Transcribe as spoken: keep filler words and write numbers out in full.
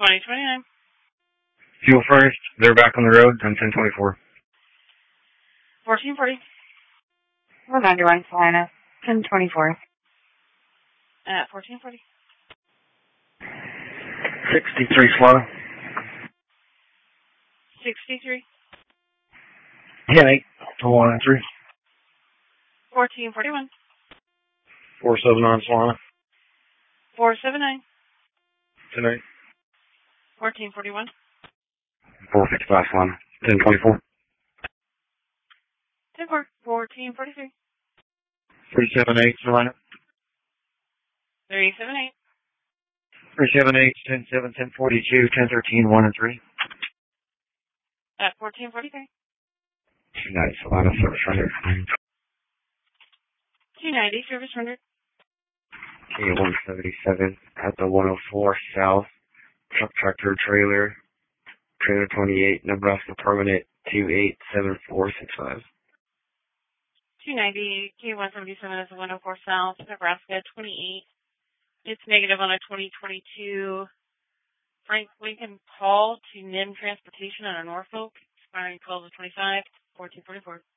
twenty twenty-nine. Fuel first. They're back on the road on ten twenty-four. fourteen forty. one ninety-one Salina, ten twenty-four. At fourteen forty. sixty-three Salina. sixty-three. ten eight. one and three. fourteen forty-one. four seven nine Salina. four seven nine. ten eight. fourteen forty-one. four fifty-five Salina. ten twenty-four. ten four. fourteen forty-three. three seven eight Salina. three seven eight. three seven eight, ten seven, ten forty-two, ten thirteen, one and three. At fourteen forty-three. two ninety Salina, service rendered. two ninety, service rendered. K one seventy-seven at the one oh four South. Truck tractor trailer. Trailer twenty-eight, Nebraska permanent, two eight seven four six five. two ninety, K one seventy-seven is the one oh four South, Nebraska twenty-eight. It's negative on a twenty twenty-two Frank Lincoln Paul to N I M Transportation out of Norfolk, expiring twelve of twenty-five, fourteen forty-four.